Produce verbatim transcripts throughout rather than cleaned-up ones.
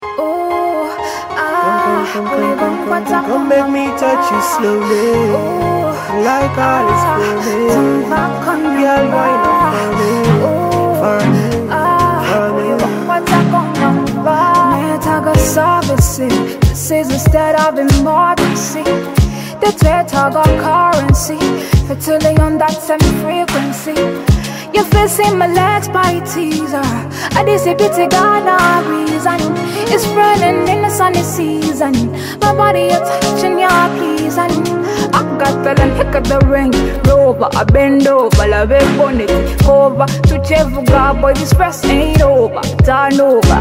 Ooh, ah, Come, come, come, come, come, come, come, make me touch you slowly. ooh, Like all is turn for back on me. your Girl, why not for me? Ooh, For me, ah, for me. what's up on your Metaga service. This is instead of emergency. The Twitter got currency. Fertility on that same frequency. You feel see my legs by teaser. I dis a bit Ghana reason. It's running in the sunny season. My body a touching ya pleasing. I got the and pick up the ring. Rover, I bend over, la big bonnet. Cover, to chefuga, boy, this press ain't over. Turn over.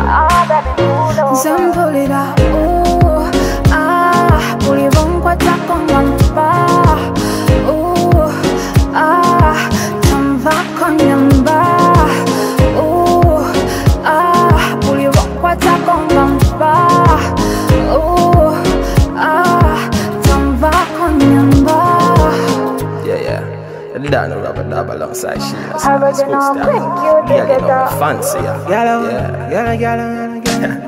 Some pull it out. Ooh, ah, pull it on what I come on bar. Ooh, ah, turn back on your bar. Ooh, ah, pull it on what I come on bar. Ooh, ah, turn back on your bar. Yeah, yeah. You don't know Robert Dab alongside Sheena. I reckon I'll bring you Yeah, you know together. me fancy, yeah. Girl, Yeah. girl, girl, girl,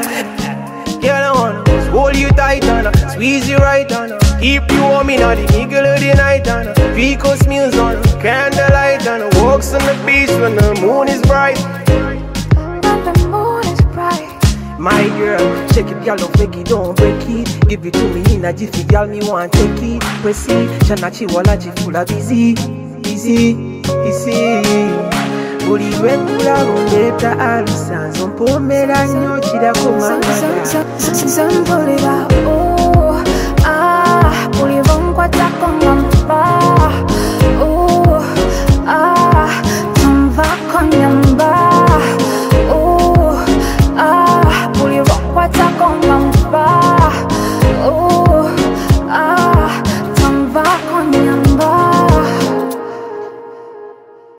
girl, I wanna just hold you tight and squeeze you right on. Keep you warm in the middle of the night and Picos meals on candlelight and walks on the beach when the moon is bright. When the moon is bright. My girl, shake it, girl, don't fake it, don't break it. Give it to me in a jiffy, girl, me want take it. Proceed, Shanachi Walachi full of busy, busy, busy. Uri wekula rondeta alisa zompomera nnyo kirakomangada. Some pull it out. Ooh, ah, pull it on what I come on bar. Ooh, ah, turn back on your bar. Ooh, ah, pull it on what I come on